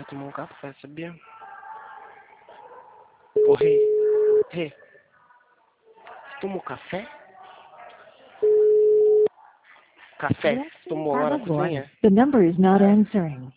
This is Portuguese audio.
tomar um café, sabia? Ô, Rê, Rê, você tomou café? Café, você tomou agora na cozinha? The number is not answering.